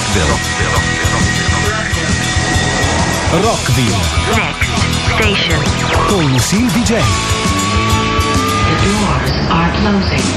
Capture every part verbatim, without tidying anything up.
Rockville. Rockville. Next station. Con Lucille D J. The doors are closing.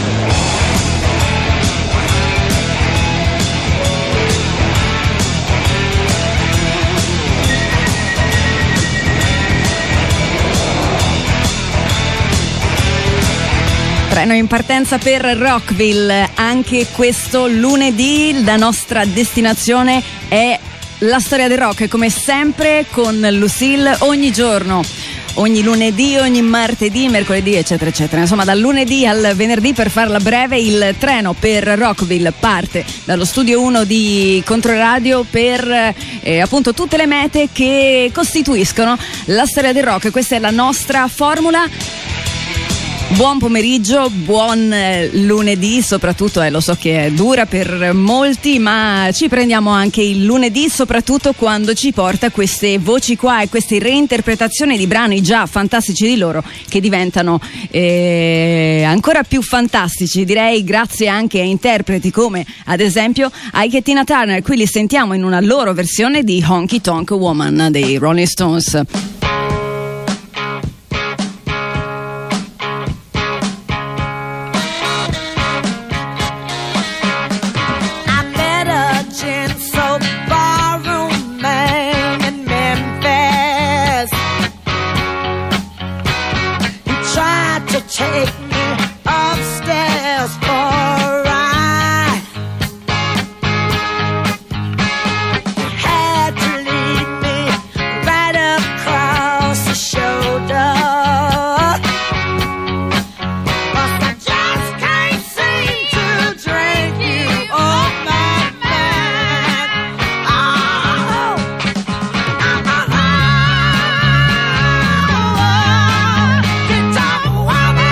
Treno in partenza per Rockville, anche questo lunedì. La nostra destinazione è la storia del rock, come sempre con Lucille ogni giorno, ogni lunedì, ogni martedì, mercoledì, eccetera eccetera. Insomma, dal lunedì al venerdì, per farla breve, il treno per Rockville parte dallo studio uno di Controradio per eh, appunto tutte le mete che costituiscono la storia del rock. Questa è la nostra formula. Buon pomeriggio, buon lunedì, soprattutto eh, lo so che è dura per molti, ma ci prendiamo anche il lunedì, soprattutto quando ci porta queste voci qua e queste reinterpretazioni di brani già fantastici di loro, che diventano eh, ancora più fantastici, direi, grazie anche a interpreti come ad esempio Ike e Tina Turner. Qui li sentiamo in una loro versione di Honky Tonk Woman dei Rolling Stones. Take me upstairs for a ride. Had to lead me right across the shoulder. But I just can't seem to drink you off my mind. Oh, I'm a guitar woman.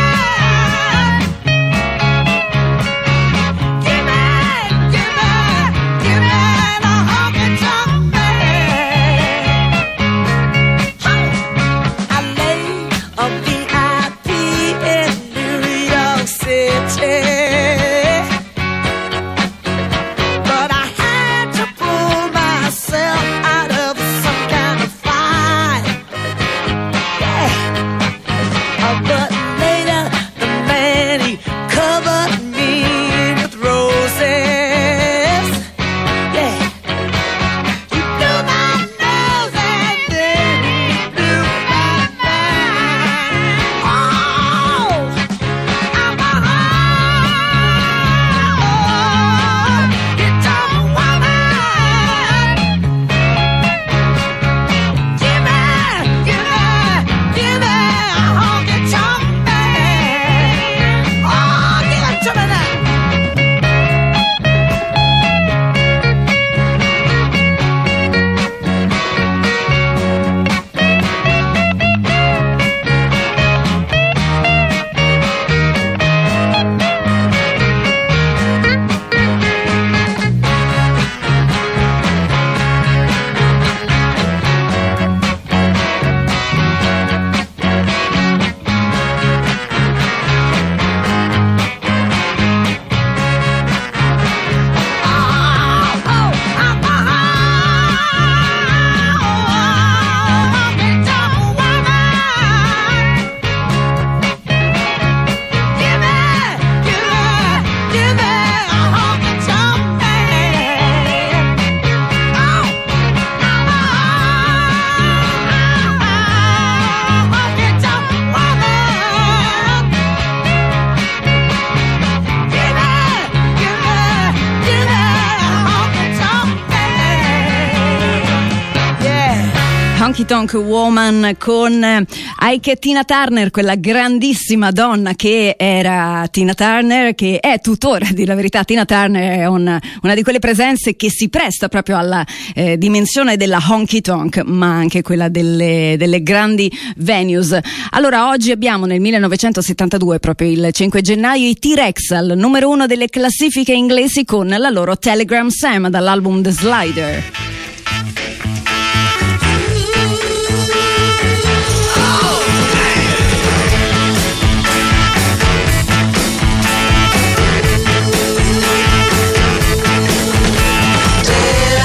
Honky Tonk Woman con Ike e Tina Turner, quella grandissima donna che era Tina Turner, che è tuttora, di la verità. Tina Turner è una, una di quelle presenze che si presta proprio alla eh, dimensione della honky tonk, ma anche quella delle, delle grandi venues. Allora, oggi abbiamo nel millenovecentosettantadue, proprio il cinque gennaio, i T-Rex al numero uno delle classifiche inglesi con la loro Telegram Sam dall'album The Slider. Telegram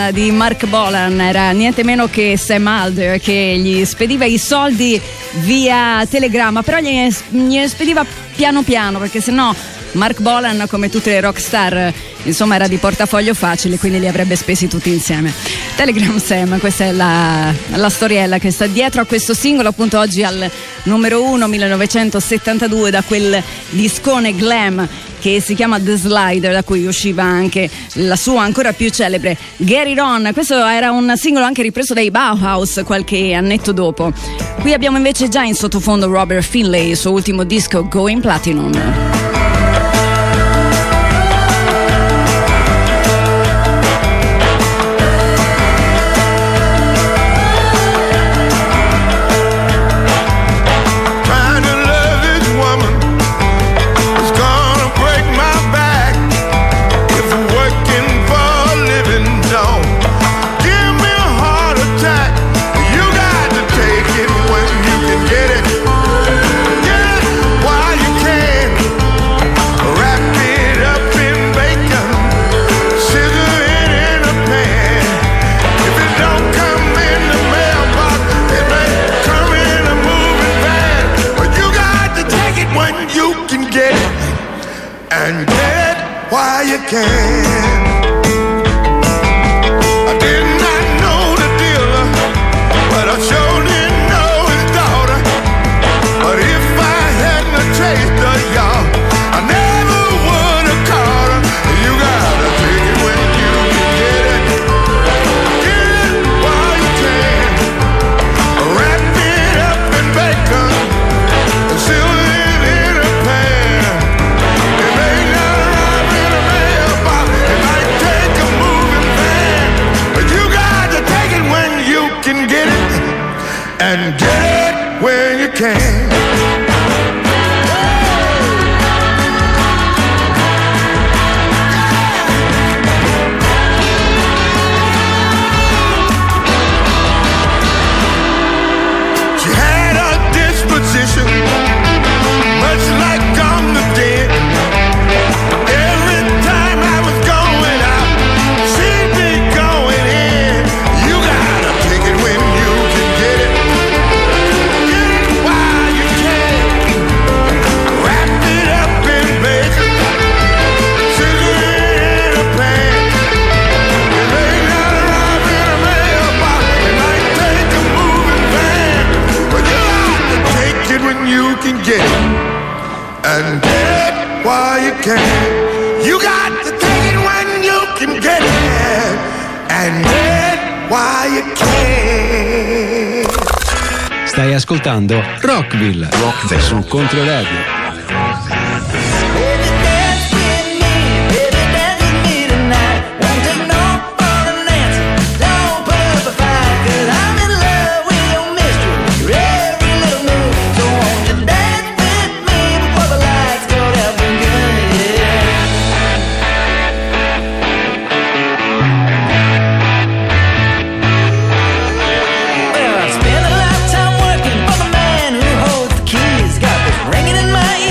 fan di Mark Bolan era niente meno che Sam Alder, che gli spediva i soldi via telegramma, però gli, gli spediva piano piano, perché sennò Mark Bolan, come tutte le rockstar, insomma era di portafoglio facile, quindi li avrebbe spesi tutti insieme. Telegram Sam, questa è la, la storiella che sta dietro a questo singolo, appunto oggi al numero uno, millenovecentosettantadue, da quel discone glam che si chiama The Slider, da cui usciva anche la sua ancora più celebre Get It On. Questo era un singolo anche ripreso dai Bauhaus qualche annetto dopo. Qui abbiamo invece già in sottofondo Robert Finlay, il suo ultimo disco Going Platinum. Stai ascoltando Rockville, Rockville su Controradio. Spend a lifetime working for the man who holds the keys. Got this ringing in my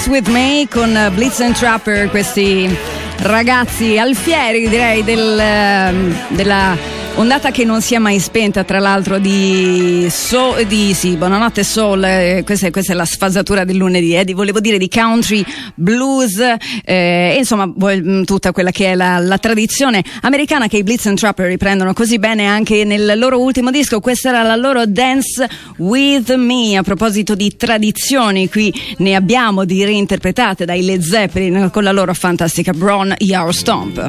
With Me con Blitz and Trapper, questi ragazzi alfieri direi del, della ondata che non si è mai spenta, tra l'altro, di, so, di sì, Buonanotte Soul, eh, questa, è, questa è la sfasatura del lunedì, eh, di, volevo dire di country, blues, eh, insomma tutta quella che è la, la tradizione americana che i Blitz and Trapper riprendono così bene anche nel loro ultimo disco. Questa era la loro Dance With Me. A proposito di tradizioni, qui ne abbiamo di reinterpretate dai Led Zeppelin con la loro fantastica Brown Your Stomp.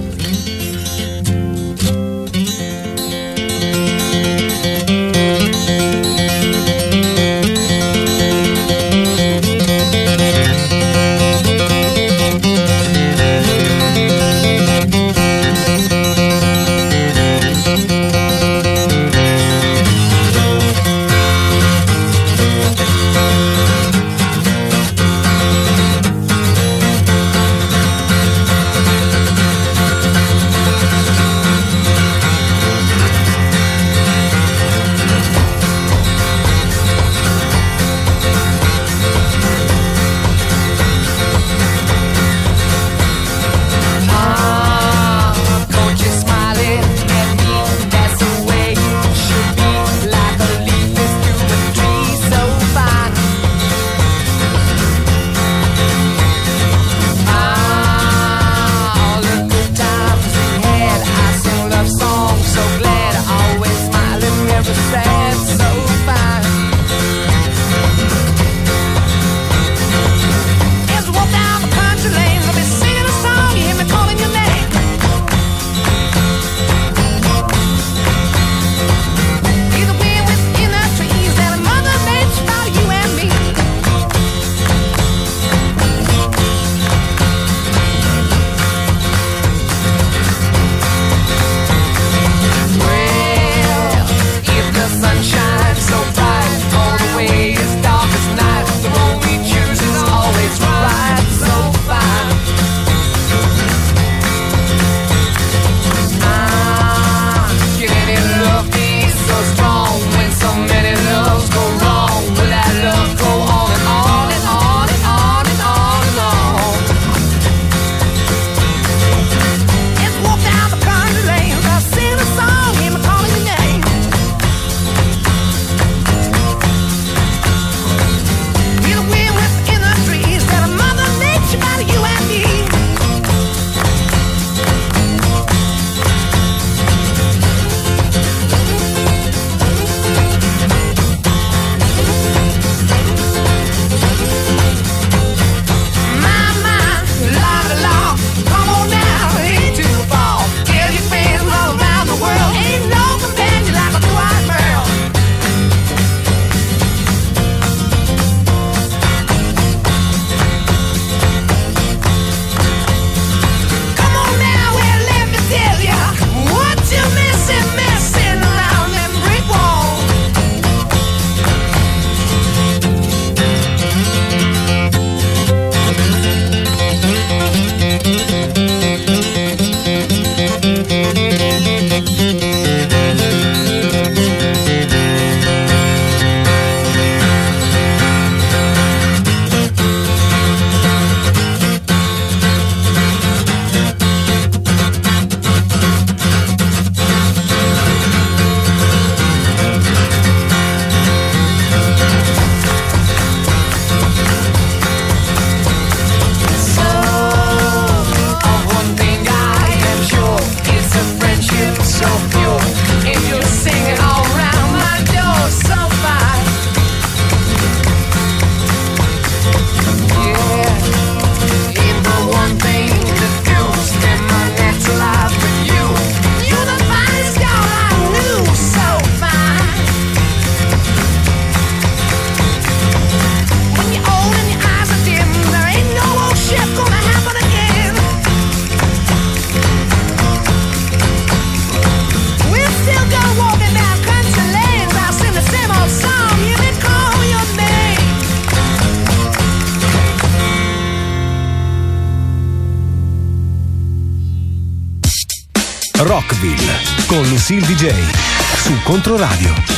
Rockville con Lucille D J su Controradio.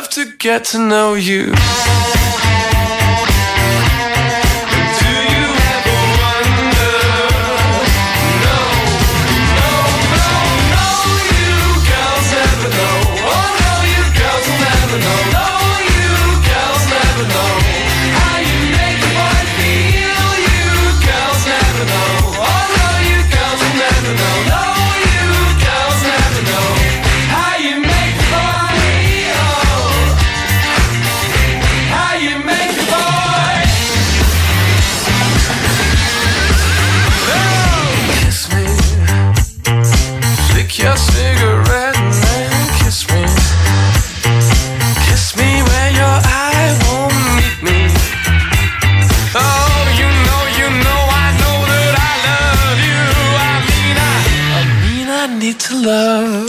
love to get to know you. Your cigarette and then kiss me. Kiss me where your eye won't meet me. Oh, you know, you know, I know that I love you. I mean, I, I mean, I need to love.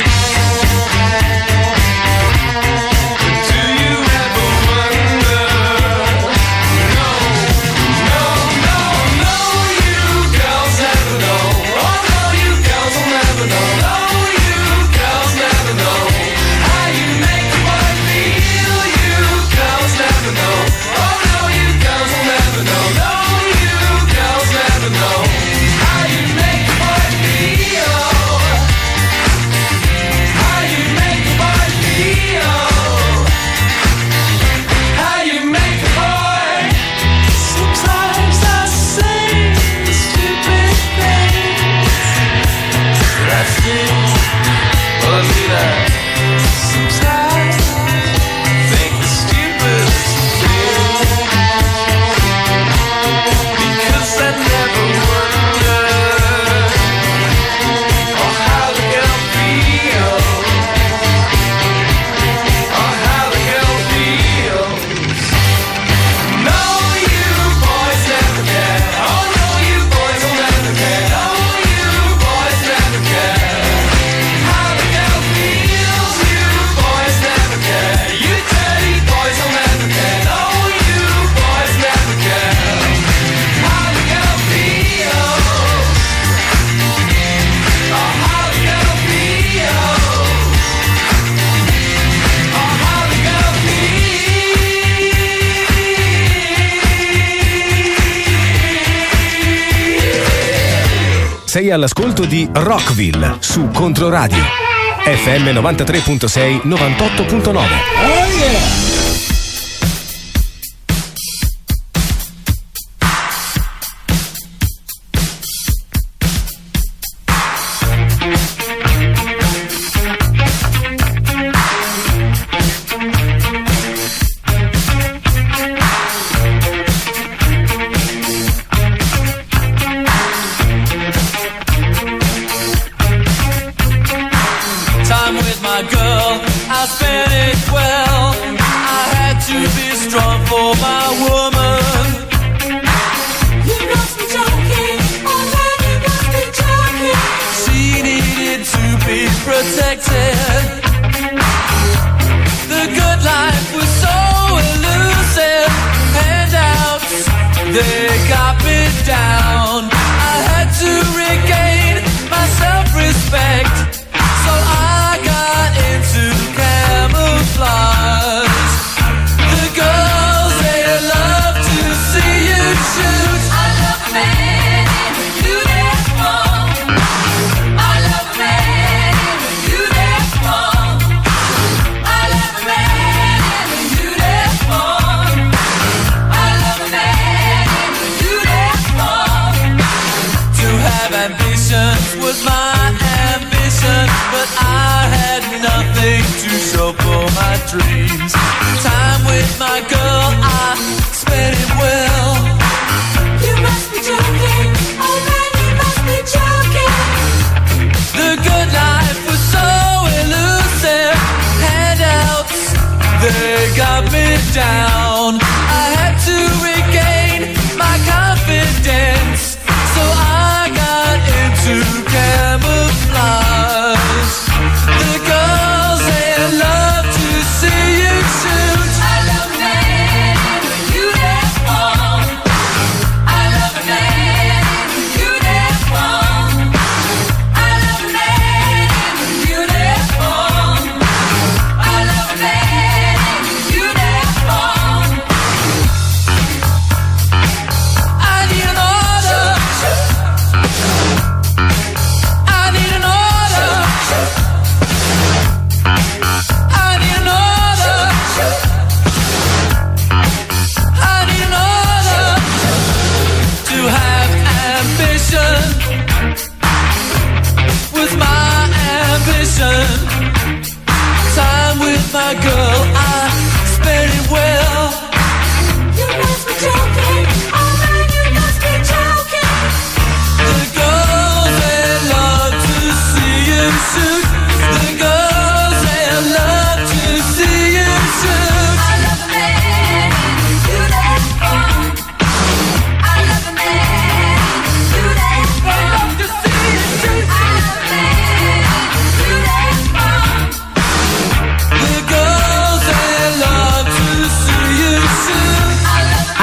Sei all'ascolto di Rockville su Controradio F M novantatré virgola sei, novantotto virgola nove. Oh yeah!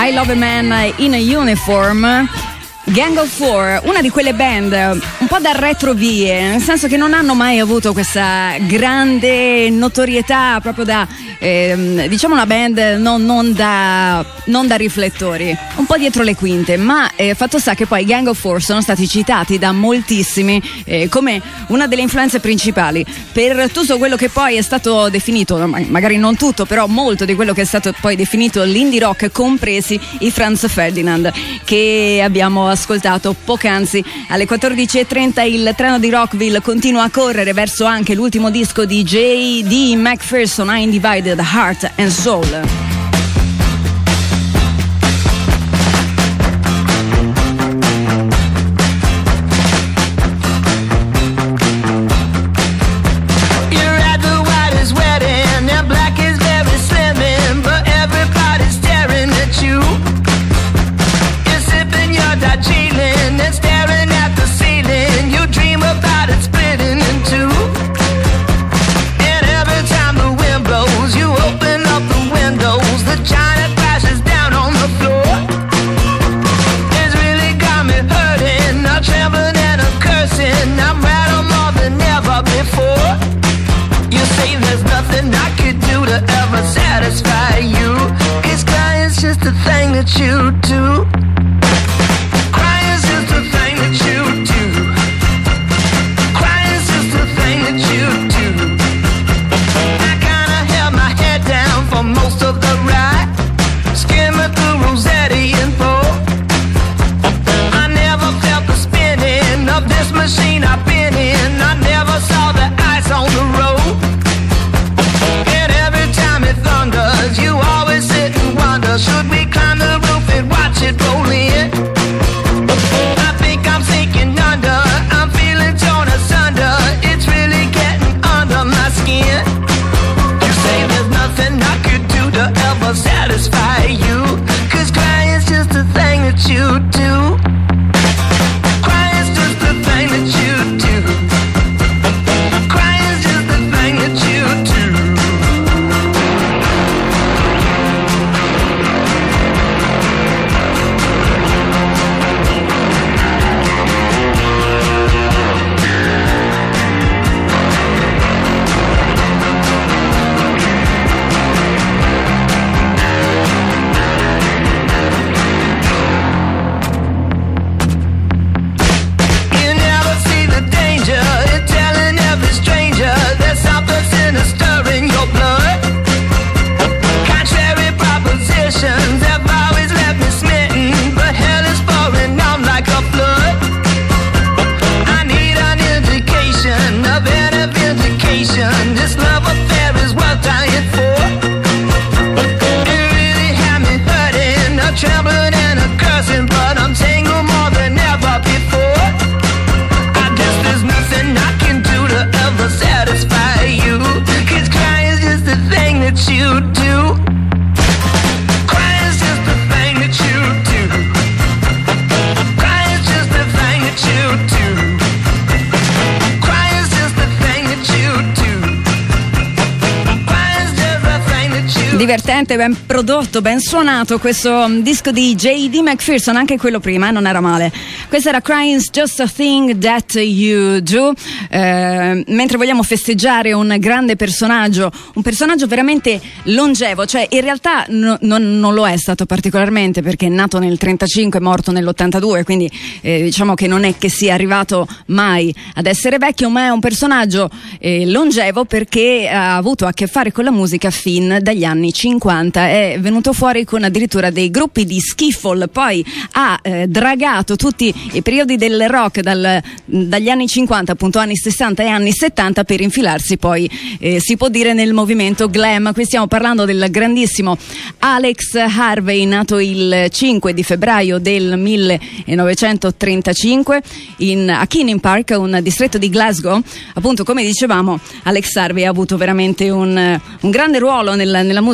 I Love a Man in a Uniform. Gang of Four, una di quelle band un po' da retrovie, nel senso che non hanno mai avuto questa grande notorietà, proprio da eh, diciamo una band non, non, da, non da riflettori, un po' dietro le quinte, ma eh, fatto sta che poi Gang of Four sono stati citati da moltissimi eh, come una delle influenze principali per tutto quello che poi è stato definito, magari non tutto, però molto di quello che è stato poi definito l'indie rock, compresi i Franz Ferdinand, che abbiamo ascoltato poc'anzi. Alle quattordici e trenta il treno di Rockville continua a correre verso anche l'ultimo disco di J D McPherson, Undivided Heart and Soul. You do. Crying is just a thing that you do. Crying is just a thing that you do. I kinda held my head down for most of the ride, skimming through Rossetti and Poe. I never felt the spinning of this machine I've been in. I never saw the ice on the road. And every time it thunders, you always sit and wonder, should we climb the roof and watch it roll in? I think I'm sinking under, I'm feeling torn asunder, it's really getting under my skin. You say there's nothing I could do to ever satisfy you, 'cause crying's just a thing that you do. Crying's just a thing that you do. Crying's just a thing that you do. This love affair is worth dying for. It really had me hurting, a trembling and a cursing, but I'm tangled more than ever before. I guess there's nothing I can do to ever satisfy you, 'cause crying's just the thing that you do. Crying's just the thing that you do. Crying's just the thing that you do. Crying's just the thing that you do. Divertente, ben prodotto, ben suonato questo disco di J D McPherson, anche quello prima, eh, non era male. Questo era Crying's Just a Thing That You Do. Eh, mentre vogliamo festeggiare un grande personaggio, un personaggio veramente longevo, cioè in realtà no, non, non lo è stato particolarmente, perché è nato nel trentacinque, morto nell'ottantadue, quindi eh, diciamo che non è che sia arrivato mai ad essere vecchio, ma è un personaggio eh, longevo perché ha avuto a che fare con la musica fin dagli anni cinquanta, è venuto fuori con addirittura dei gruppi di skiffle, poi ha eh, dragato tutti i periodi del rock dal, dagli anni cinquanta, appunto anni sessanta e anni settanta, per infilarsi poi eh, si può dire nel movimento glam. Qui stiamo parlando del grandissimo Alex Harvey, nato il cinque di febbraio del millenovecentotrentacinque in, a Keening Park, un distretto di Glasgow. Appunto, come dicevamo, Alex Harvey ha avuto veramente un, un grande ruolo nella, nella musica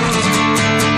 Rockville.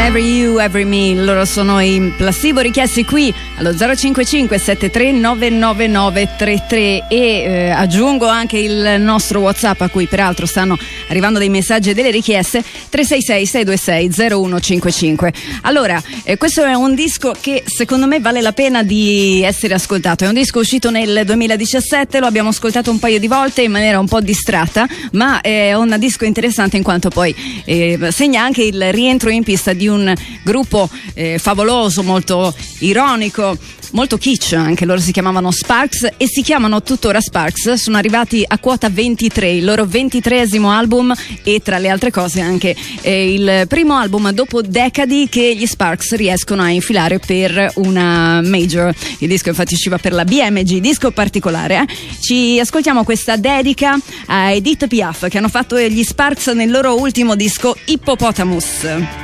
Every You, Every Me, loro sono i Placebo, richiesti qui allo zero cinque cinque sette tre nove nove nove tre tre e eh, aggiungo anche il nostro WhatsApp, a cui peraltro stanno arrivando dei messaggi e delle richieste, tre sei sei sei due sei zero uno cinque cinque. Allora, eh, questo è un disco che secondo me vale la pena di essere ascoltato, è un disco uscito nel duemiladiciassette, lo abbiamo ascoltato un paio di volte in maniera un po' distratta, ma è un disco interessante in quanto poi eh, segna anche il rientro in pista di un gruppo eh, favoloso, molto ironico, molto kitsch anche. Loro si chiamavano Sparks e si chiamano tuttora Sparks, sono arrivati a quota ventitré, il loro ventitreesimo album e tra le altre cose anche eh, il primo album dopo decadi che gli Sparks riescono a infilare per una major. Il disco infatti usciva per la B M G, disco particolare. eh. Ci ascoltiamo questa dedica a Edith Piaf che hanno fatto gli Sparks nel loro ultimo disco Hippopotamus.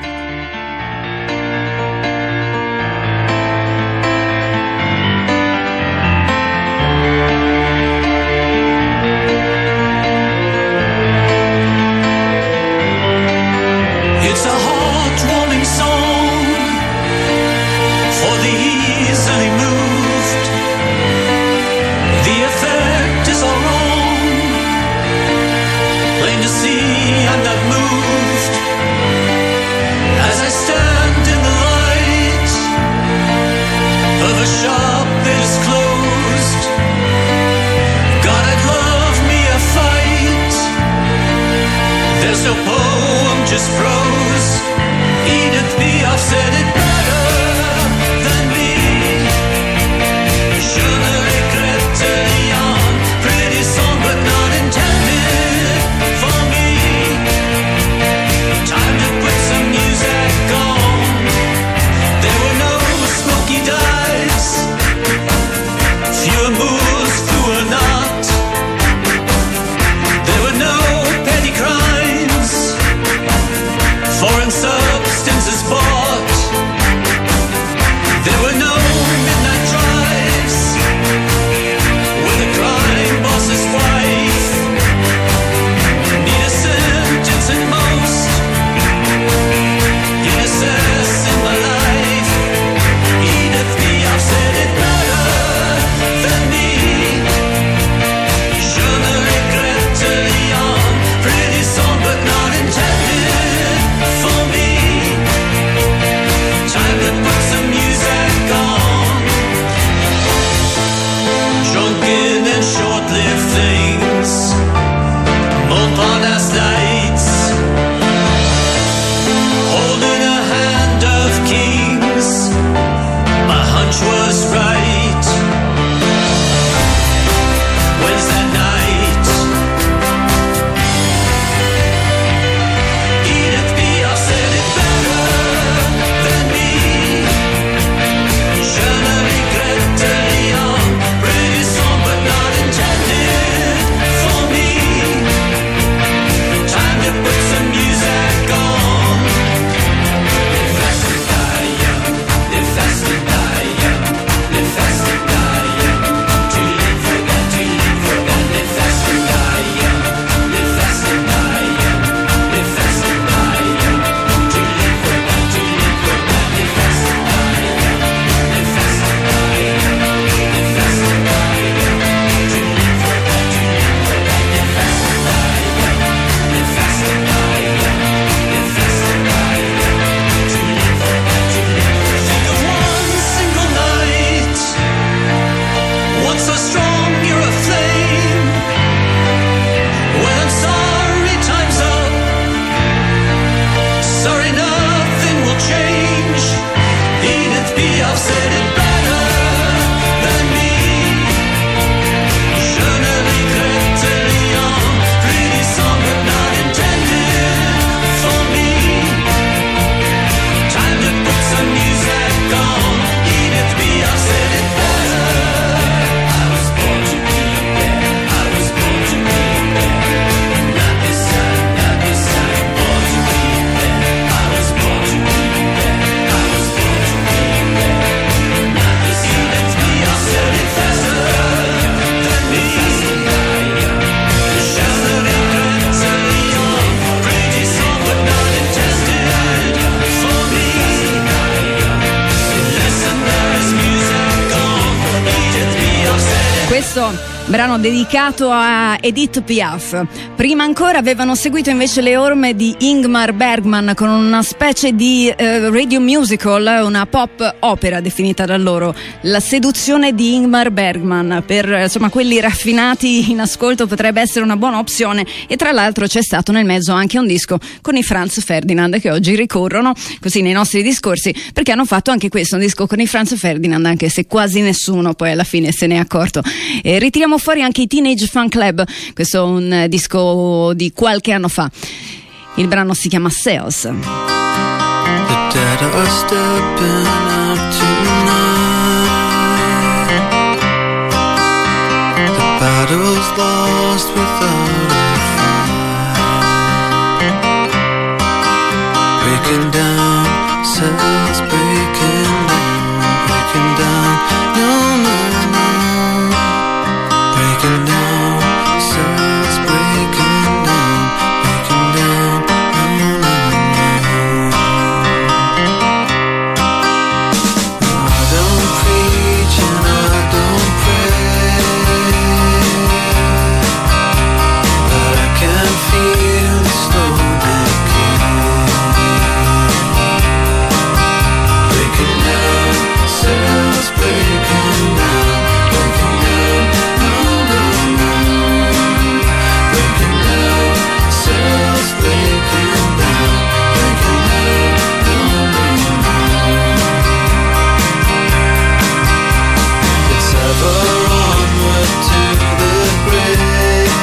It's a heart-warming song for the easily moved. The effect is all wrong. Plain to see I'm not moved as I stand in the light of a shop that is closed. God, I'd love me a fight. There's no poem, just prose. Edith Piaf said it better than me. Je ne regrette rien. Pretty song but not intended for me. Time to put some music on. There were no smoky dives, fewer moves, fewer not. There were no petty crimes, foreign substances bought. There were no midnight drives with a crime boss's wife. Need a sentence at most, innocence in my life. Edith Piaf said it better than me. Je ne regrette rien. Pretty song but not intended for me. Time to put some music on. Drunken and short-lived things, Montparnasse lights, holding a hand of kings. My hunch was right. When's that night? Edith Piaf said it better than me. Je ne regrette rien. Pretty song but not intended for me. Time to put some music on. Live fast and die young. Live fast and die young. Live fast and die young. To live for that, to live for that. Live fast and die young. Live fast and die young. Live fast and die young. To live for that, to live for that. Live fast and die young. Live fast and die young. Live fast and die young. To live for that, to live for that. Live fast and die young. Live fast and die young. Live fast and die young. To live for that, to live for that. Think of one single night, one so strong you're a flame. When I'm sorry, time's up. Sorry, nothing will change. Edith Piaf said it better than me. Je ne regrette rien. Pretty song but not intended for me. Time to put some music on. Edith Piaf said it better. I was born to be a bear. I was born to be a bear. Not this time, not this time. Born to be a bear. I was born to be a bear. I was born to be a bear. Questo brano dedicato a Edith Piaf. Prima ancora avevano seguito invece le orme di Ingmar Bergman con una specie di eh, radio musical, una pop opera definita da loro, La seduzione di Ingmar Bergman. Per insomma quelli raffinati in ascolto potrebbe essere una buona opzione, e tra l'altro c'è stato nel mezzo anche un disco con i Franz Ferdinand che oggi ricorrono così nei nostri discorsi, perché hanno fatto anche questo, un disco con i Franz Ferdinand, anche se quasi nessuno poi alla fine se ne è accorto. E ritiriamo fuori anche i Teenage Fan Club, questo è un eh, disco di qualche anno fa. Il brano si chiama Sales. The dead are stepping up tonight. The battle's lost without a fight. Breaking down, cells breaking down, breaking down. No, no, no. Breaking down, cells breaking down, breaking down. No, no, no. I don't preach and I don't pray, but I can feel the slow decay. Breaking down, cells breaking down, breaking down. No, no, no. Breaking down, cells breaking down, breaking down. No, no, no. It's ever onward to the grave.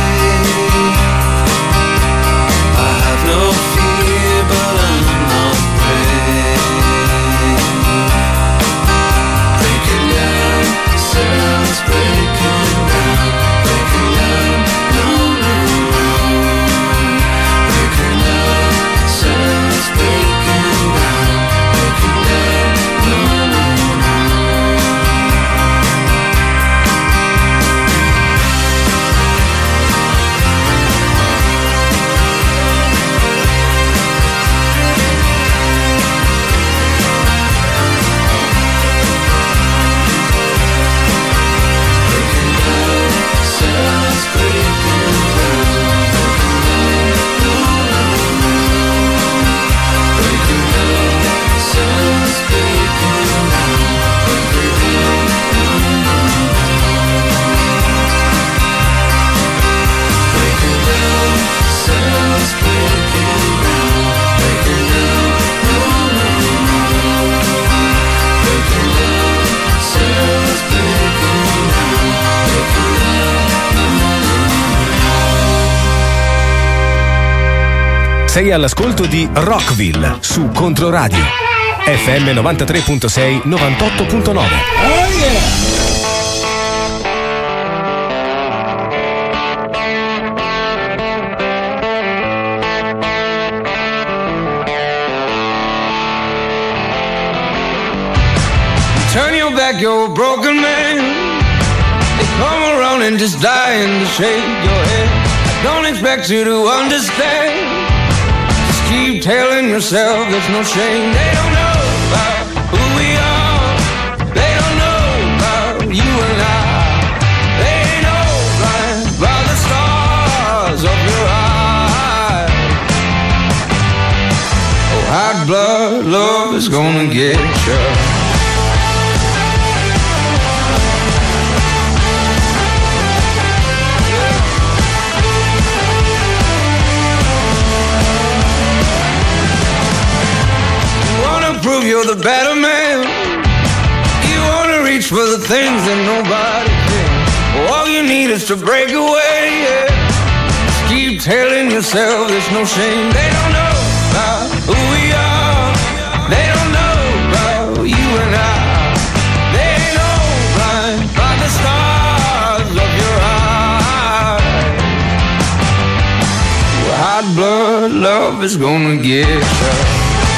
I have no fear, but I'm not brave. Breaking down, cells breaking down, breaking down. No, no, no. Breaking down, cells breaking down, breaking down. No, no, no. Breaking down, cells breaking down, breaking down. No, no, no. Breaking down, cells breaking down, breaking down. No, no, no. Breaking down, cells breaking down, breaking down. No, no, no. Breaking down, cells breaking down, breaking down. No, no, no. Sei all'ascolto di Rockville su Controradio F M novantatré virgola sei, novantotto virgola nove. Turn your back, you're a broken man. They come around and just dying to shake your head. I don't expect you to understand. Just keep telling yourself there's no shame. They don't know about who we are. They don't know about you and I. They ain't know blind by the stars of your eyes. Oh, hot blood love is gonna get you. Prove you're the better man. You wanna reach for the things that nobody can. All you need is to break away, yeah. Just keep telling yourself there's no shame. They don't know about who we are. They don't know about you and I. They ain't know blind by the stars of your eyes. Well, hot blood love is gonna get you.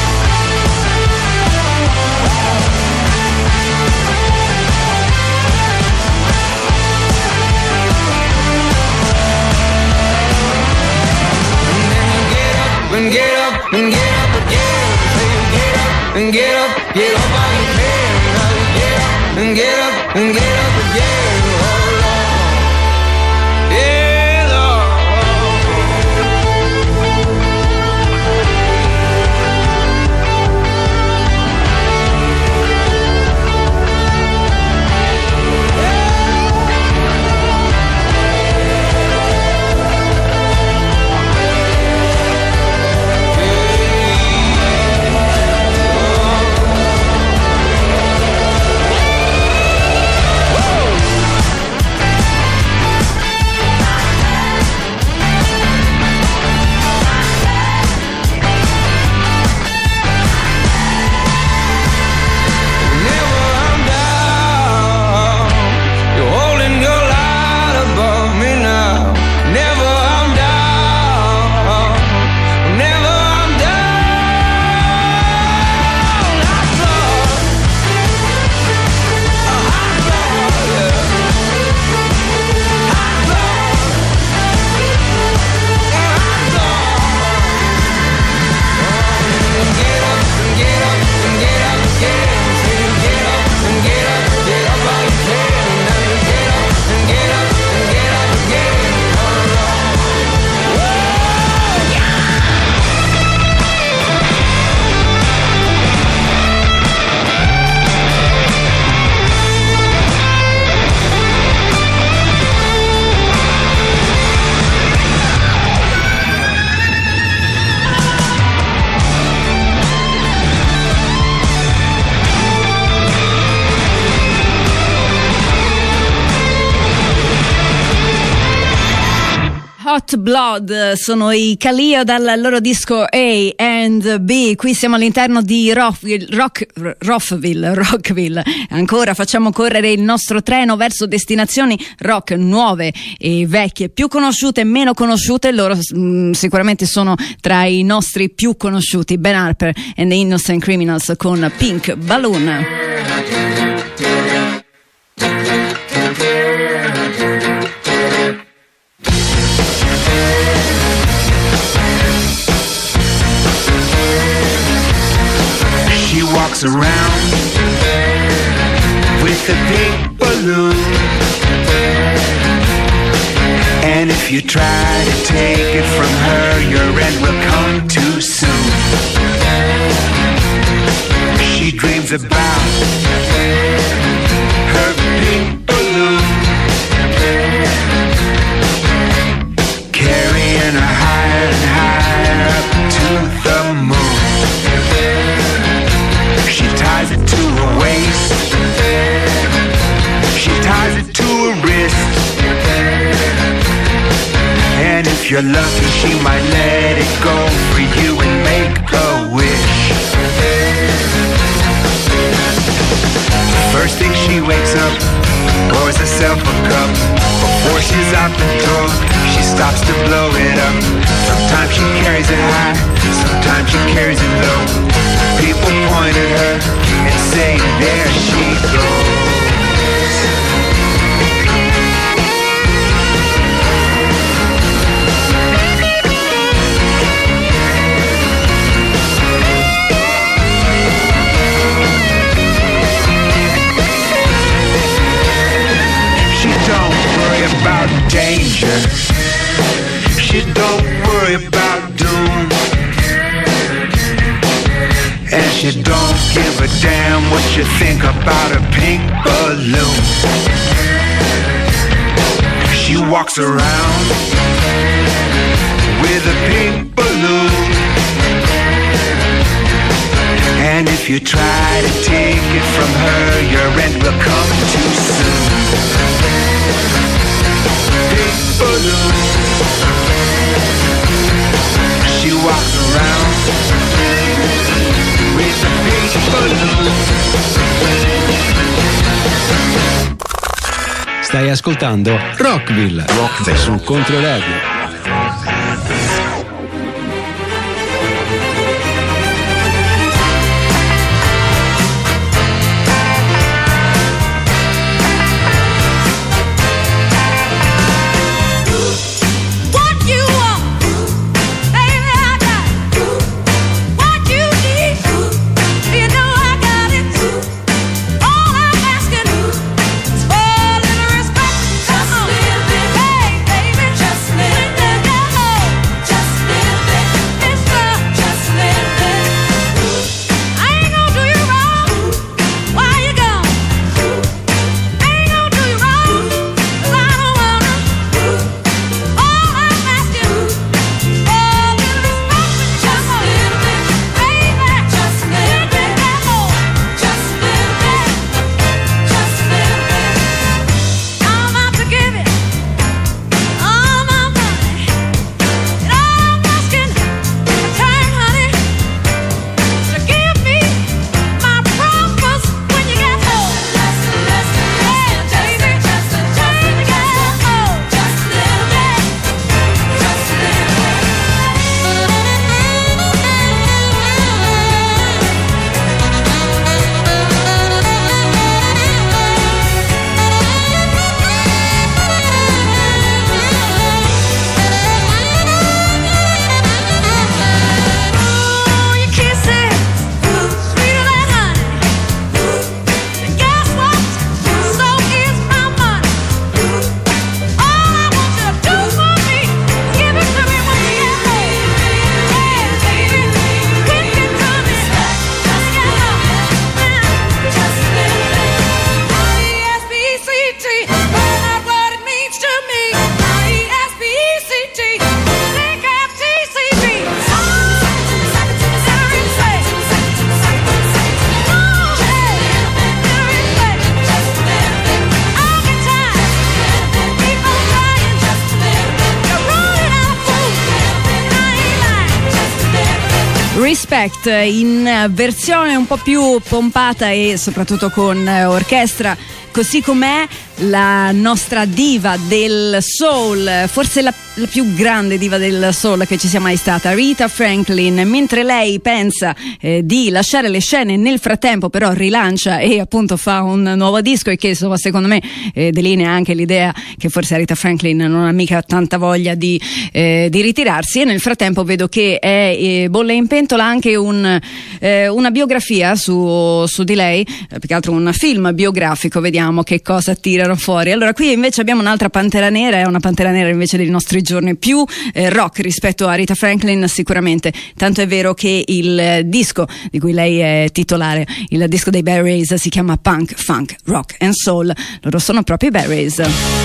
And get up, and get up again. Say get up, and get up, get up while you can. Now get up, and get up, and get up again. Oh Hot Blood sono i Calio dal loro disco A and B. Qui siamo all'interno di Rockville, Rock, Rockville, Rockville. Ancora facciamo correre il nostro treno verso destinazioni rock nuove e vecchie, più conosciute e meno conosciute. Loro mh, sicuramente sono tra i nostri più conosciuti. Ben Harper and the Innocent Criminals con Pink Balloon. Walks around with a big balloon, and if you try to take it from her, your end will come too soon. She dreams about her big balloon, carrying her higher and higher up to the moon. She ties it to her waist, she ties it to her wrist, and if you're lucky she might let it go for you and make a wish. First thing she wakes up, pours herself a cup. Before she's out the door, she stops to blow it up. Sometimes she carries it high, sometimes she carries it low. People point at her and say, there she goes. She don't worry about danger, she don't worry about doom, and she don't give a damn what you think about a pink balloon. She walks around with a pink balloon, and if you try to take it from her, your end will come too soon. Pink balloon, she walks around with a pink balloon. Stai ascoltando Rockville, Rockville su Controradio. Just live it, hey baby, just live it. Respect in versione un po' più pompata e soprattutto con orchestra, così com'è, la nostra diva del soul, forse la, la più grande diva del soul che ci sia mai stata, Rita Franklin. Mentre lei pensa eh, di lasciare le scene, nel frattempo però rilancia e appunto fa un nuovo disco, e che insomma, secondo me eh, delinea anche l'idea che forse Rita Franklin non ha mica tanta voglia di, eh, di ritirarsi. E nel frattempo vedo che è eh, bolle in pentola anche un, eh, una biografia su, su di lei, eh, più che altro un film biografico. Vediamo che cosa tirano fuori. Allora, qui invece abbiamo un'altra Pantera Nera, è una Pantera Nera invece dei nostri giorni, più eh, rock rispetto a Rita Franklin sicuramente, tanto è vero che il eh, disco di cui lei è titolare, il disco dei Bear Rays, si chiama Punk, Funk, Rock and Soul. Loro sono proprio i Bear Rays.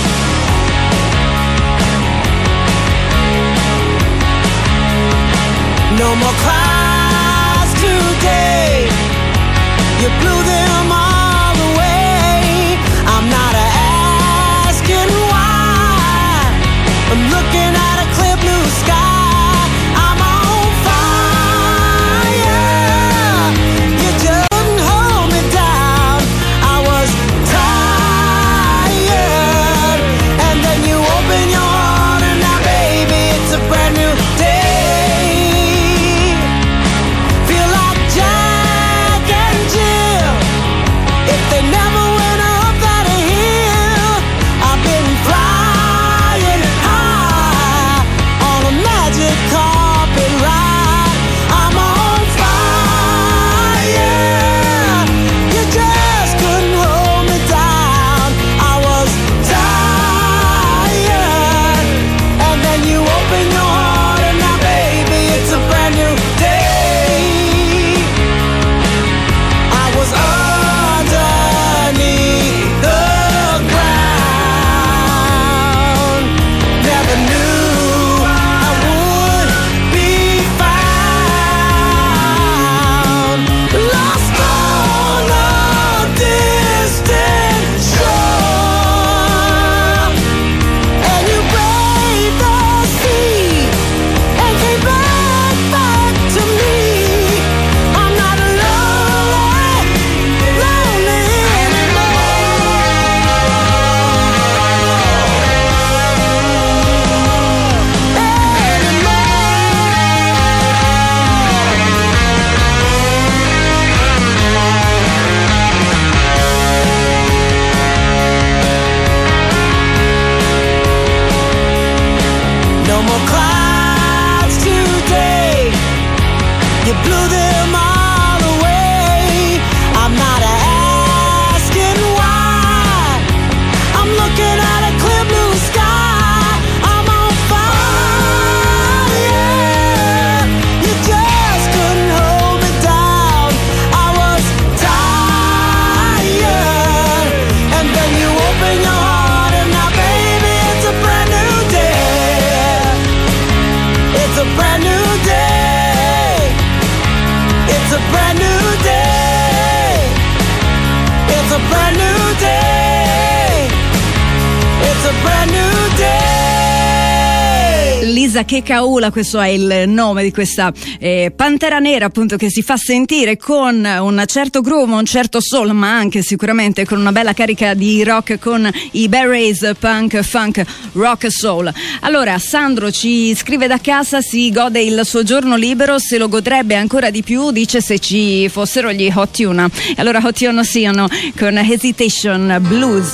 No more clouds today. You blew them all away. I'm not asking why. I'm looking at a clear blue sky. I'm on fire. You just couldn't hold me down. I was tired. And then you open your heart, and now baby it's a brand new day. Lisa Kekaula, questo è il nome di questa eh, Pantera Nera, appunto, che si fa sentire con un certo groove, un certo soul, ma anche sicuramente con una bella carica di rock, con i Bear Rays, punk, funk, rock, soul. Allora, Sandro ci scrive da casa, si gode il suo giorno libero, se lo godrebbe ancora di più, dice, se ci fossero gli Hot Tuna. Allora, Hot Tuna siano con Hesitation Blues.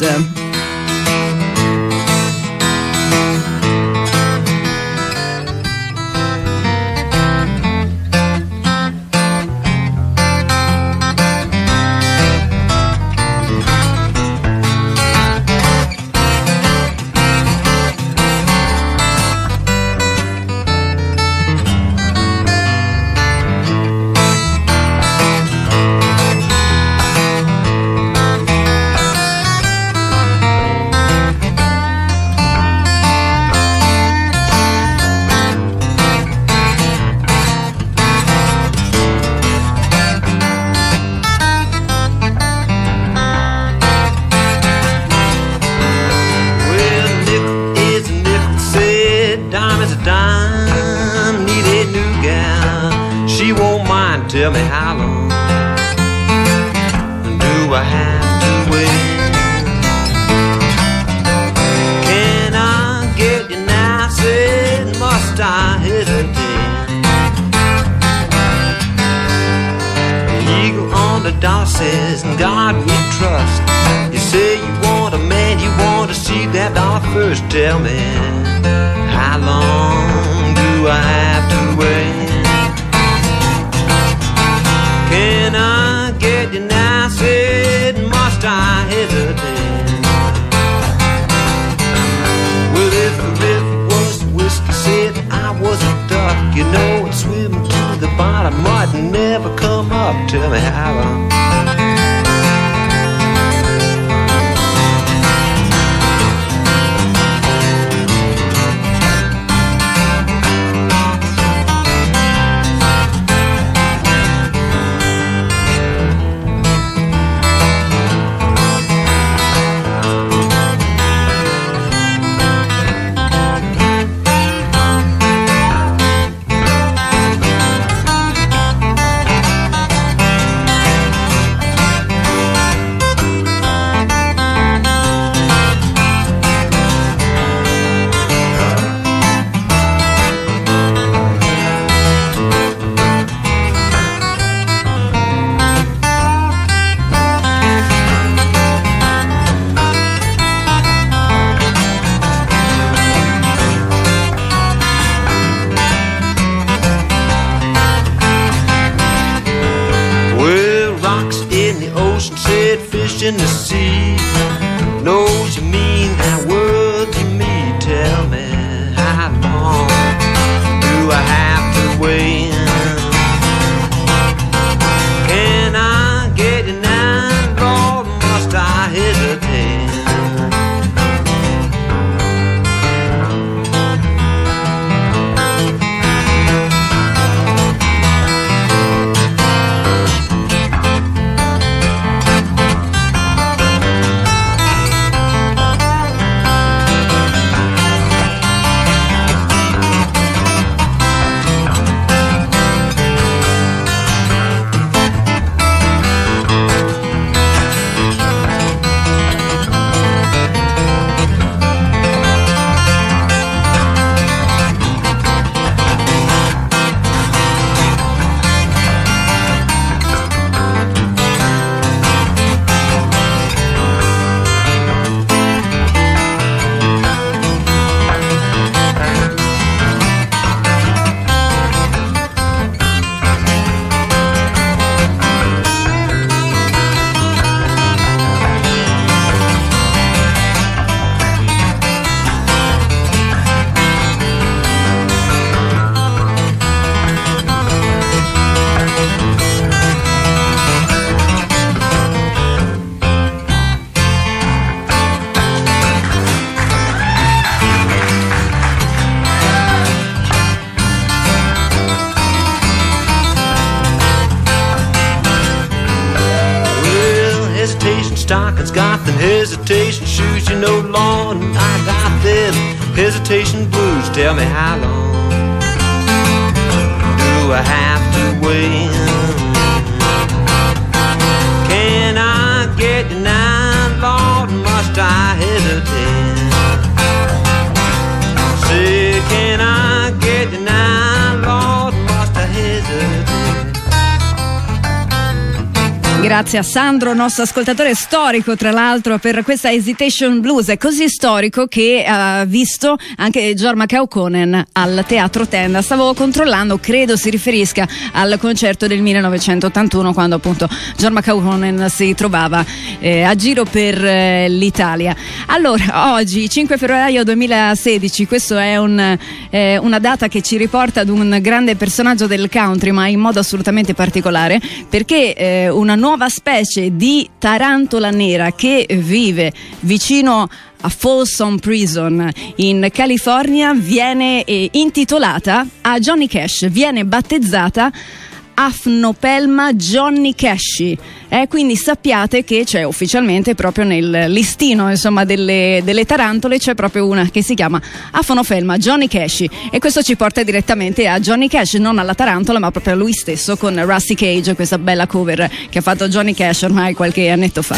Thank Tell me how long do I have to wait? Can I get you now? Said, must I hesitate? The eagle on the dollar says, in God we trust. You say you want a man, you want to see that dollar first. Tell me, how long do I have to wait? Can I get you now? Said, must I hesitate? Well, if the river was whiskey, said I was a duck. You know, it's swimming to the bottom, might never come up. Tell me how long. In the sea knows you mean that word to me. Tell me, how long do I have to wait? Can I get you now, Lord? Must I hesitate? Stockings got them hesitation shoes, you know, Lord, I got them hesitation blues. Tell me, how long do I have to wait? Can I get you now, Lord? Must I hesitate? Say, can I get you now, Lord? Must I hesitate? Grazie a Sandro, nostro ascoltatore storico, tra l'altro, per questa Hesitation Blues. È così storico che ha visto anche Jorma Kaukonen al Teatro Tenda. Stavo controllando, credo si riferisca al concerto del millenovecentottantuno, quando appunto Jorma Kaukonen si trovava eh, a giro per eh, l'Italia. Allora, oggi cinque febbraio duemilasedici, questo è un, eh, una data che ci riporta ad un grande personaggio del country, ma in modo assolutamente particolare, perché eh, una nuova specie di tarantola nera che vive vicino a Folsom Prison in California viene eh, intitolata a Johnny Cash, viene battezzata Afnopelma Johnny Casci. Eh, quindi sappiate che c'è ufficialmente proprio nel listino, insomma, delle, delle tarantole c'è proprio una che si chiama Afnopelma Johnny Casci, e questo ci porta direttamente a Johnny Cash, non alla tarantola ma proprio a lui stesso, con Rusty Cage, questa bella cover che ha fatto Johnny Cash ormai qualche annetto fa.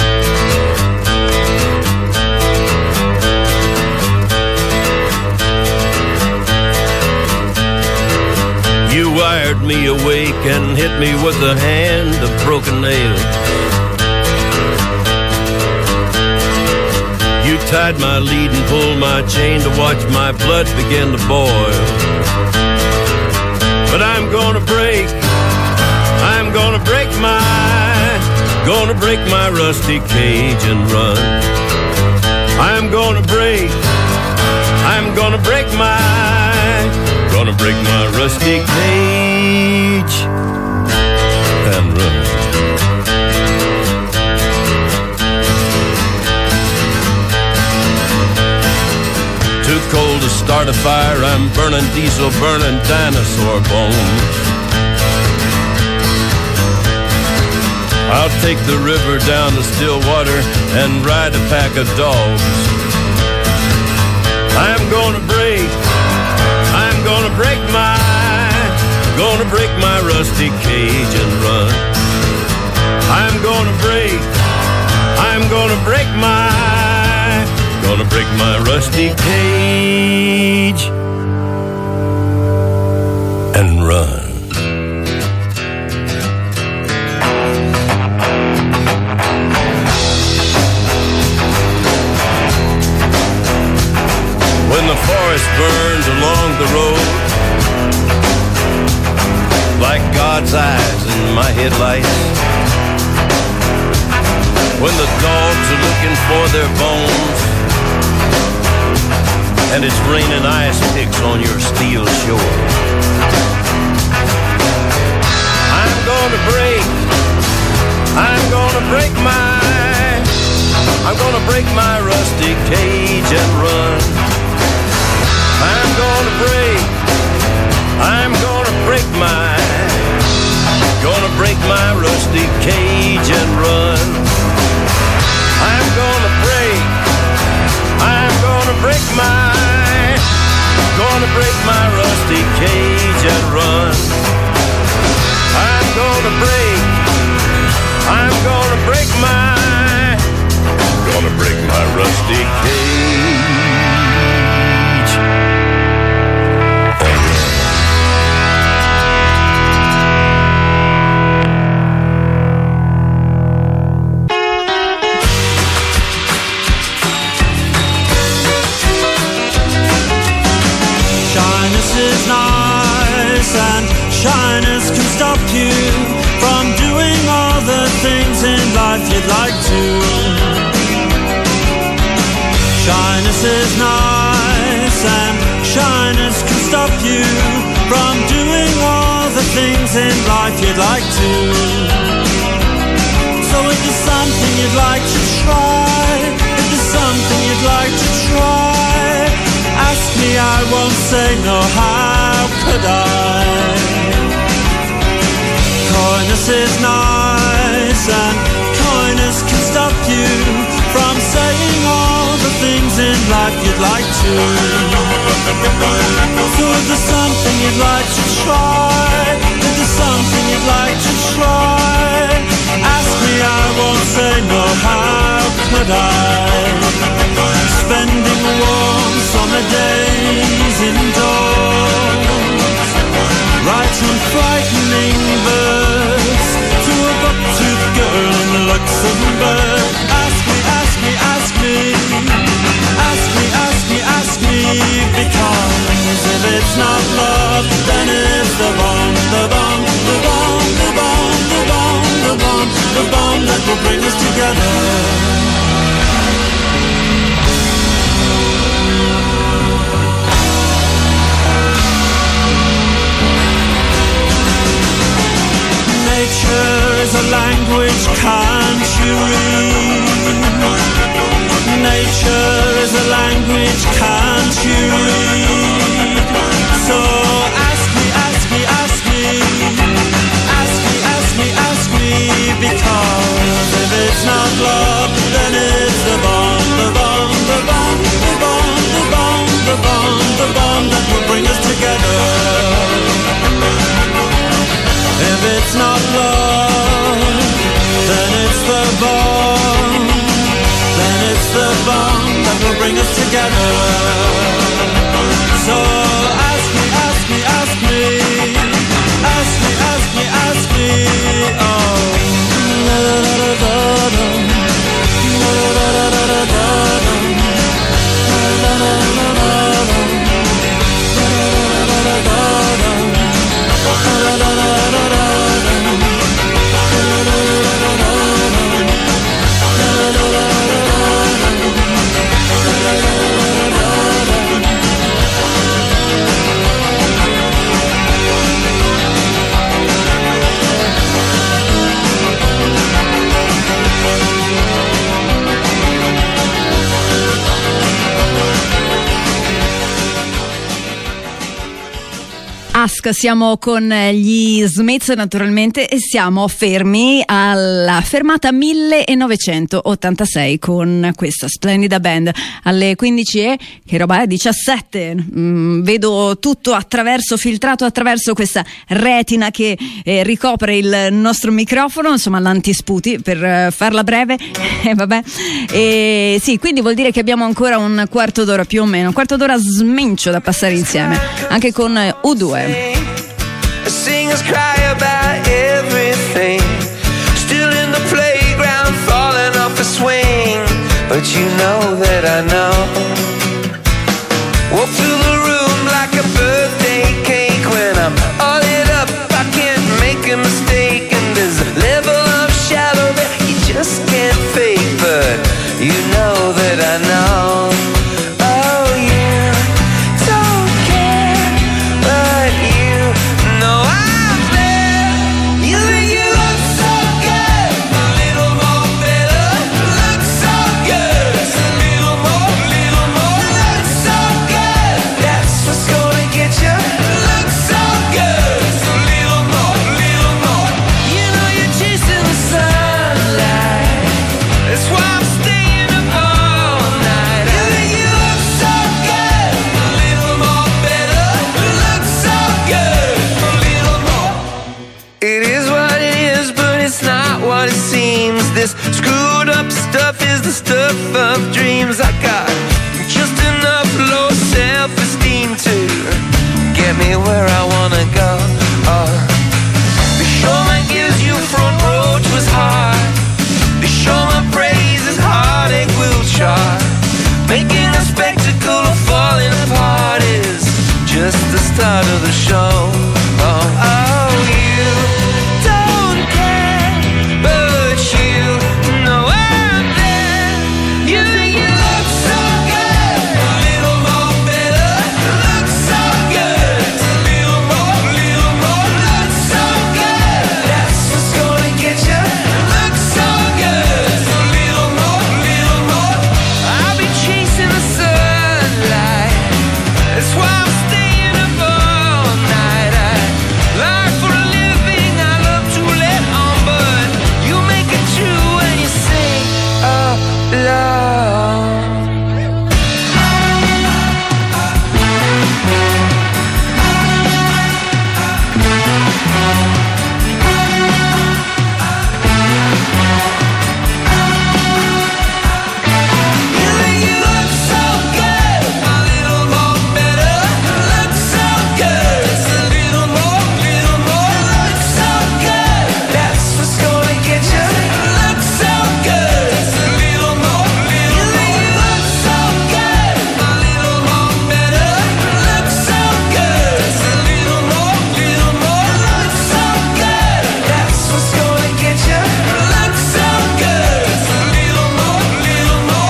You wired me awake and hit me with a hand of broken nails. You tied my lead and pulled my chain to watch my blood begin to boil. But I'm gonna break, I'm gonna break my, gonna break my rusty cage and run. I'm gonna break, I'm gonna break my, gonna break my rusty cage and run. Too cold to start a fire, I'm burning diesel, burning dinosaur bones. I'll take the river down to Stillwater and ride a pack of dogs. I'm gonna break, I'm gonna break my, gonna break my rusty cage and run. I'm gonna break, I'm gonna break my, gonna break my rusty cage and run. When the forest burns along the road, like God's eyes in my headlights, when the dogs are looking for their bones, and it's raining ice picks on your steel shore, I'm gonna break, I'm gonna break my, I'm gonna break my rusty cage and run. I'm gonna break, I'm gonna break my, gonna break my rusty cage and run. I'm gonna break, I'm gonna break my, gonna break my rusty cage and run. I'm gonna break, I'm gonna break my, gonna break my rusty cage. Is nice and shyness can stop you from doing all the things in life you'd like to. Shyness is nice and shyness can stop you from doing all the things in life you'd like to. So if there's something you'd like to try, if there's something you'd like to try, ask me, I won't say no, how could I? Coyness is nice and coyness can stop you from saying all the things in life you'd like to. So if there's something you'd like to try, if there's something you'd like to try, ask me, I won't say no, how could I? Spending warm summer days indoors, writing frightening verse to a buck-toothed girl in Luxembourg. Ask me, ask me, ask me, ask me, ask me, ask me, because if it's not love, then it's the bomb, the bomb, the bomb, the bomb, the bomb, the bomb, the bomb that will bring us together. Nature is a language, can't you read? Nature is a language, can't you read? So ask me, ask me, ask me, ask not love, then it's the bond, the bond, the bond, the bond, the bond, the bond, the bond that will bring us together. If it's not love, then it's the bond, then it's the bond that will bring us together. So ask me, ask me, ask me, ask me, ask me, ask me, oh. La da da da da, la da da da da da, la da da da da da, la da da da da da, la da da da da da, Ask, siamo con gli Smiths naturalmente e siamo fermi alla fermata millenovecentottantasei con questa splendida band. Alle quindici e che roba è? diciassette. Mm, vedo tutto attraverso, filtrato attraverso questa retina che eh, ricopre il nostro microfono, insomma l'antisputi per eh, farla breve. E vabbè. E sì, quindi vuol dire che abbiamo ancora un quarto d'ora più o meno, un quarto d'ora smincio da passare insieme, anche con eh, U due. Singers cry about everything. Still in the playground, falling off a swing. But you know that I know. Walk through the room like a birthday cake. When I'm all lit up, I can't make a mistake. And there's a level of shadow that you just can't fake. But you know that I know. This screwed up stuff is the stuff of dreams. I got just enough low self-esteem to get me where I wanna go. Oh, the showman gives you front row to his heart. The showman praises heartache will chart. Making a spectacle of falling apart is just the start of the show. Oh, oh, you don't care, but you know I'm there. You think you look so good, a little more better. Look so good, a little more, little more. Look so good, that's what's gonna get you. Look so good, a little more, little more. I'll be chasing the sunlight. That's why I'm staying up all night. I lie for a living, I love to let on, but you make it true when you sing oh love. You think you look so good, a little more better. Look so good, it's a little more, little more. Look so good, that's what's gonna get you. Look so good, it's a little more, little more. You think you look so good, a little more better. Look so good, it's a little more, little more. Look so good, that's what's gonna get you. Look so good, it's a little more, little more.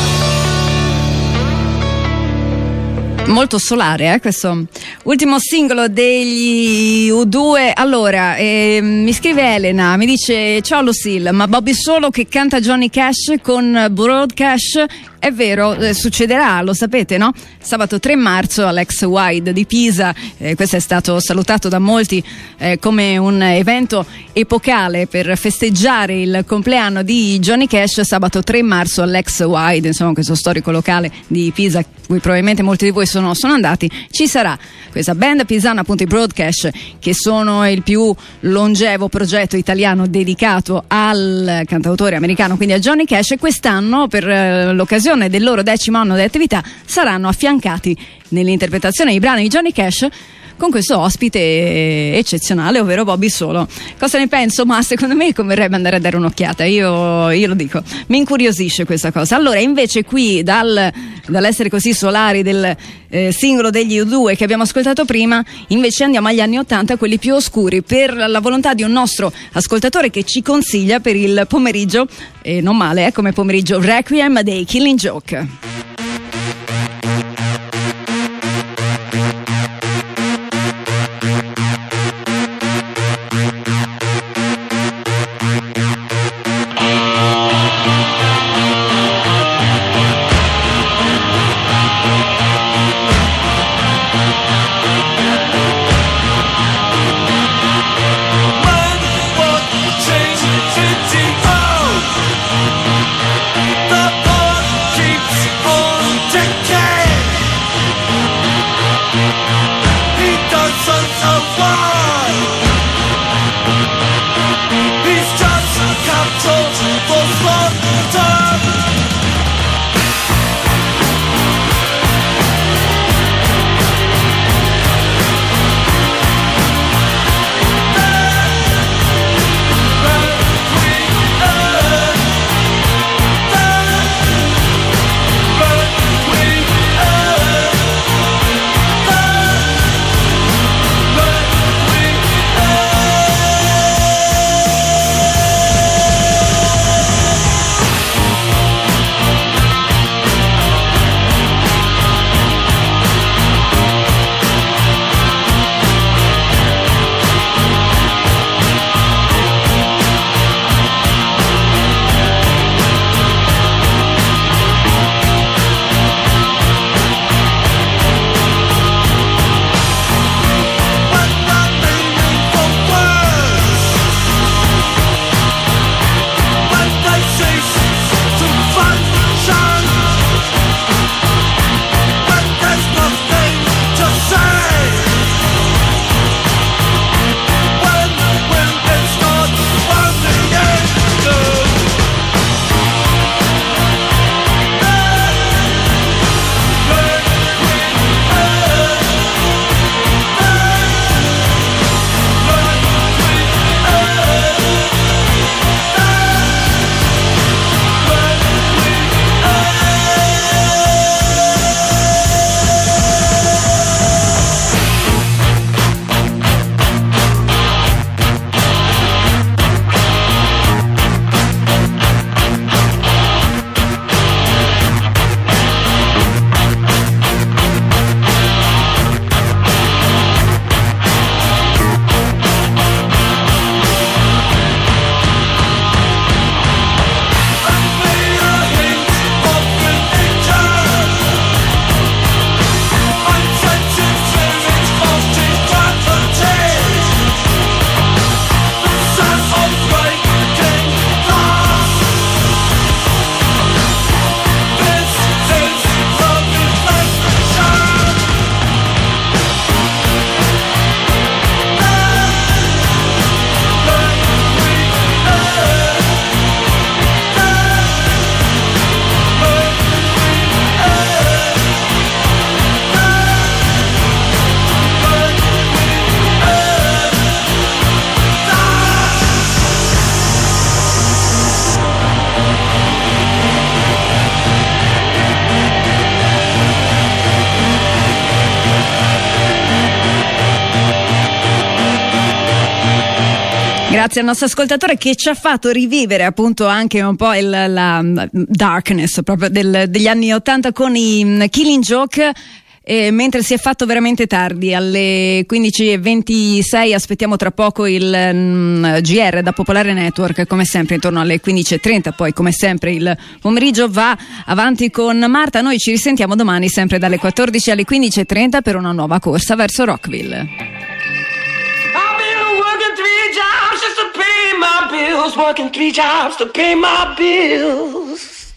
Molto solare, eh, questo ultimo singolo degli U due. Allora, eh, mi scrive Elena, mi dice: ciao Lucille, ma Bobby Solo che canta Johnny Cash con Broad Cash è vero, eh, succederà, lo sapete, no? Sabato tre marzo all'Ex Wide di Pisa, eh, questo è stato salutato da molti eh, come un evento epocale per festeggiare il compleanno di Johnny Cash. Sabato tre marzo all'Ex Wide, insomma questo storico locale di Pisa, cui probabilmente molti di voi sono, sono andati, ci sarà questa band pisana, appunto i Broadcash, che sono il più longevo progetto italiano dedicato al cantautore americano, quindi a Johnny Cash, e quest'anno per eh, l'occasione del loro decimo anno di attività saranno affiancati nell'interpretazione dei brani di Johnny Cash con questo ospite eccezionale, ovvero Bobby Solo. Cosa ne penso? Ma secondo me converrebbe andare a dare un'occhiata, io, io lo dico, mi incuriosisce questa cosa. Allora invece qui dal, dall'essere così solari del eh, singolo degli U due che abbiamo ascoltato prima, invece andiamo agli anni ottanta, quelli più oscuri, per la volontà di un nostro ascoltatore che ci consiglia per il pomeriggio, e eh, non male, eh, come pomeriggio, Requiem dei Killing Joke. Grazie al nostro ascoltatore che ci ha fatto rivivere appunto anche un po' il, la darkness proprio del, degli anni ottanta con i Killing Joke. eh, mentre si è fatto veramente tardi. Alle quindici e ventisei aspettiamo tra poco il mm, G R da Popolare Network, come sempre intorno alle quindici e trenta, poi come sempre il pomeriggio va avanti con Marta. Noi ci risentiamo domani sempre dalle quattordici alle quindici e trenta per una nuova corsa verso Rockville. Just to pay my bills, working three jobs to pay my bills.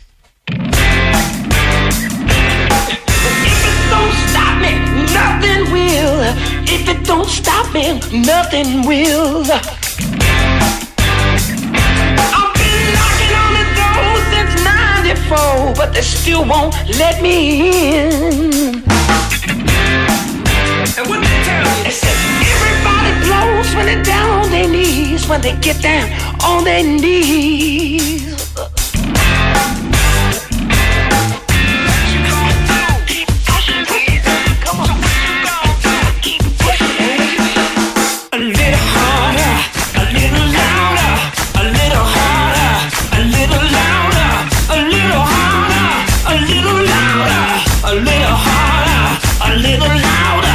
If it don't stop me, nothing will. If it don't stop me, nothing will. I've been knocking on the door since ninety-four, but they still won't let me in. And what they tell me, they said everybody blows when they're down on their knees, when they get down on their knees. Come on. Keep pushing. A little harder, a little louder, a little harder, a little louder, a little harder, a little louder, a little harder, a little louder.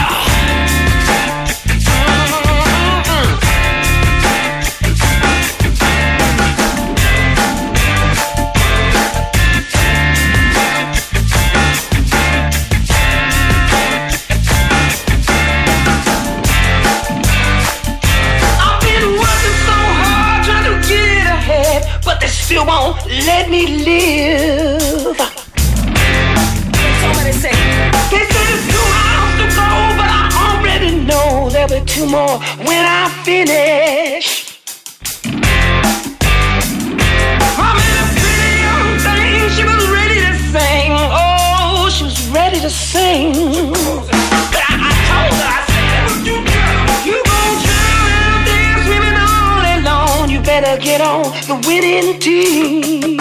Still won't let me live. Somebody say, they say there's two miles to go, but I already know there'll be two more when I finish. I met a pretty young thing, she was ready to sing. Oh, she was ready to sing. But I, I told her, I said, what you do? You gon' drown out there swimming all alone. You better get on the winning team.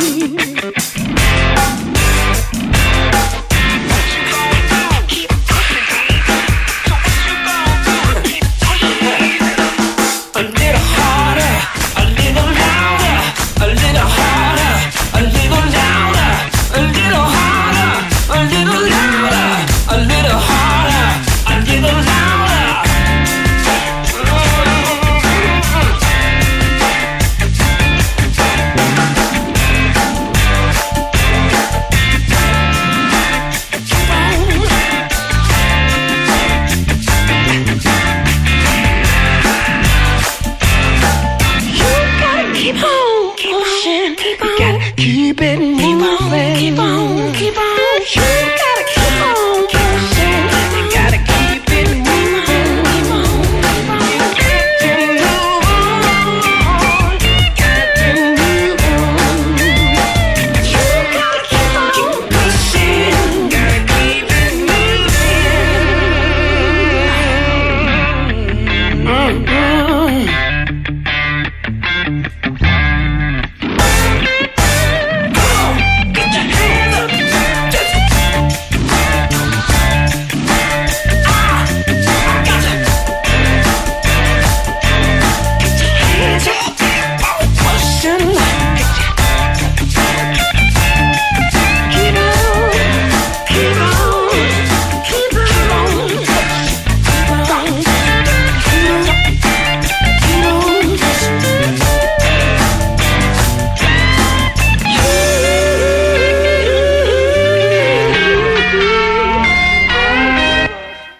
A little harder, a little louder, a little harder, a little louder, a little harder, a little louder, a little harder, a little louder. Keep on pushing, keep on, keep it